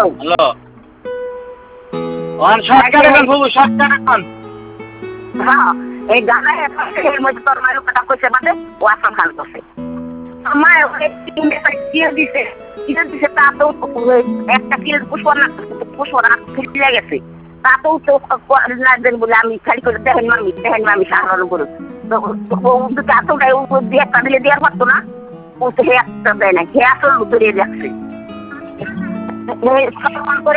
hello on shortcut এখন বাবু shortcut এখন হ্যাঁ এই গানা এর মধ্যে তোর মায়ের কথা কইছে বাদে ও আসাম খান করছে আমার ওই তিনটে দিয়ে দিছে তা তো একটা কিল পুষ্পনা ফিরে গেছে তা তো লাগবেন বলে আমি খালি করে দেখেন মামি সাহায্য করুন তো ও তা তো দিয়ে একটা দিলে দেওয়ার পারতো না ও তো একটা দেয় না খেয়ে আসল ধরিয়ে যাচ্ছে